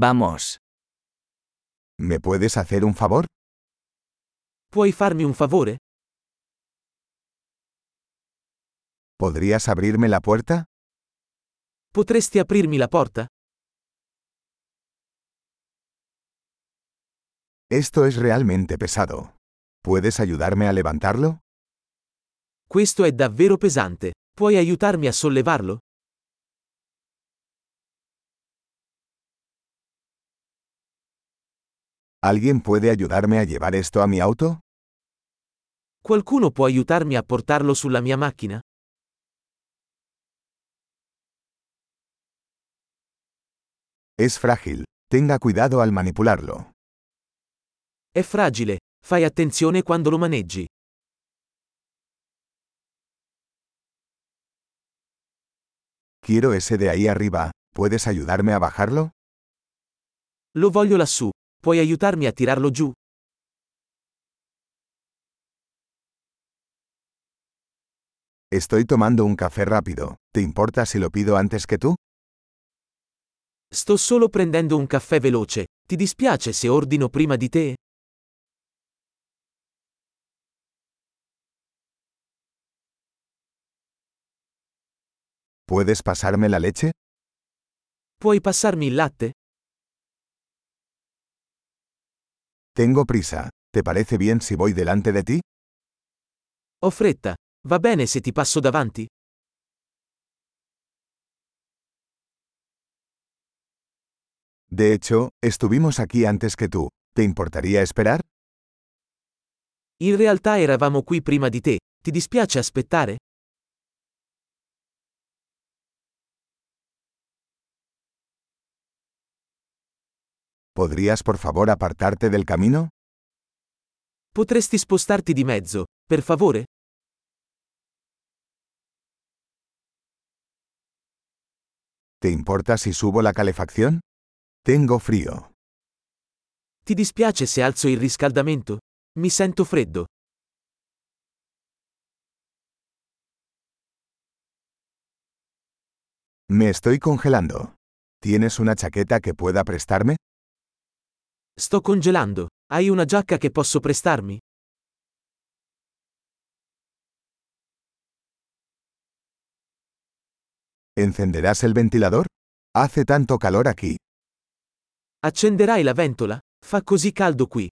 Vamos. ¿Me puedes hacer un favor? Puoi farmi un favore? ¿Podrías abrirme la puerta? Potresti aprirmi la porta? Esto es realmente pesado. ¿Puedes ayudarme a levantarlo? Questo è davvero pesante. Puoi aiutarmi a sollevarlo? ¿Alguien puede ayudarme a llevar esto a mi auto? Qualcuno può aiutarmi a portarlo sulla mia macchina? Es frágil. Tenga cuidado al manipularlo. È fragile. Fai attenzione quando lo maneggi. Quiero ese de ahí arriba. ¿Puedes ayudarme a bajarlo? Lo voglio lassù. Puoi aiutarmi a tirarlo giù? Estoy tomando un café rápido. ¿Te importa si lo pido antes que tú? Sto solo prendendo un caffè veloce. Ti dispiace se ordino prima di te? ¿Puedes pasarme la leche? Puoi passarmi il latte? Tengo prisa. ¿Te parece bien si voy delante de ti? Ho fretta. Va bene se ti passo davanti? De hecho, estuvimos aquí antes que tú. ¿Te importaría esperar? In realtà eravamo qui prima di te. Ti dispiace aspettare? ¿Podrías por favor apartarte del camino? Potresti spostarti di mezzo, per favore? ¿Te importa si subo la calefacción? Tengo frío. Ti dispiace se alzo il riscaldamento? Mi sento freddo. Me estoy congelando. ¿Tienes una chaqueta que pueda prestarme? Sto congelando. Hai una giacca che posso prestarmi? ¿Encenderás el ventilador? Hace tanto calor aquí. Accenderai la ventola? Fa così caldo qui.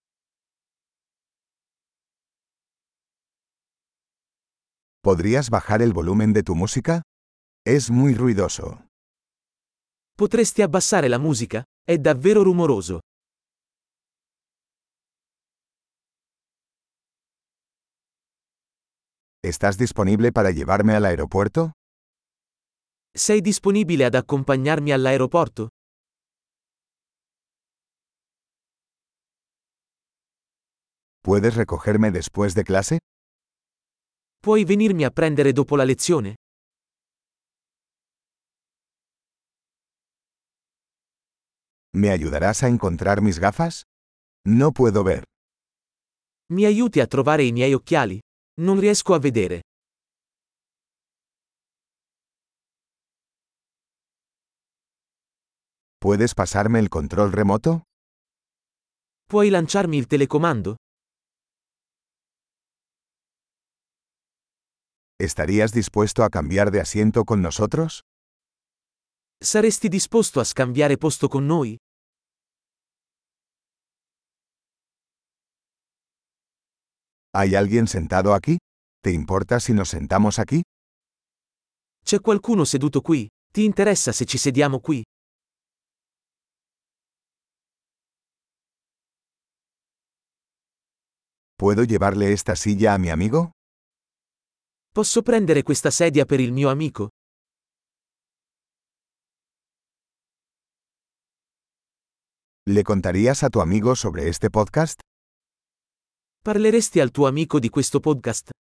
¿Podrías bajar el volumen de tu música? Es muy ruidoso. Potresti abbassare la musica? È davvero rumoroso. ¿Estás disponible para llevarme al aeropuerto? Sei disponibile ad accompagnarmi all'aeroporto? ¿Puedes recogerme después de clase? Puoi venirmi a prendere dopo la lezione? ¿Me ayudarás a encontrar mis gafas? No puedo ver. Mi aiuti a trovare i miei occhiali? Non riesco a vedere. ¿Puedes pasarme el control remoto? Puoi lanciarmi il telecomando? ¿Estarías dispuesto a cambiar de asiento con nosotros? Saresti disposto a scambiare posto con noi? ¿Hay alguien sentado aquí? ¿Te importa si nos sentamos aquí? C'è qualcuno seduto qui? Ti interessa se ci sediamo qui? ¿Puedo llevarle esta silla a mi amigo? Posso prendere questa sedia per il mio amico? ¿Le contarías a tu amigo sobre este podcast? Parleresti al tuo amico di questo podcast?